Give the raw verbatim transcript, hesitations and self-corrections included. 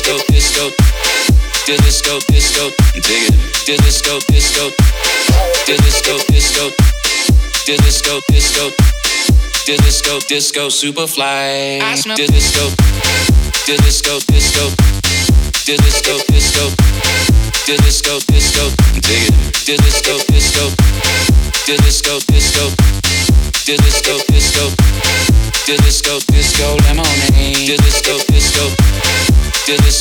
disco, disco, disco, disco, dig it. Disco, disco, disco, disco, disco, disco, disco, disco, Superfly. I smell disco, disco, disco, disco, disco, disco, disco, dig it. Disco, disco, disco, disco, disco, disco, disco, disco, lemonade. Disco, disco, disco.